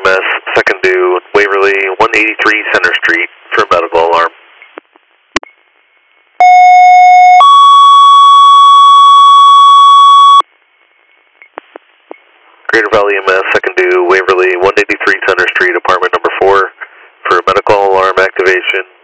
EMS, second due, Waverly, 183 Center Street for medical alarm. Greater Valley EMS, second due, Waverly, 183 Center Street, apartment number 4 for medical alarm activation.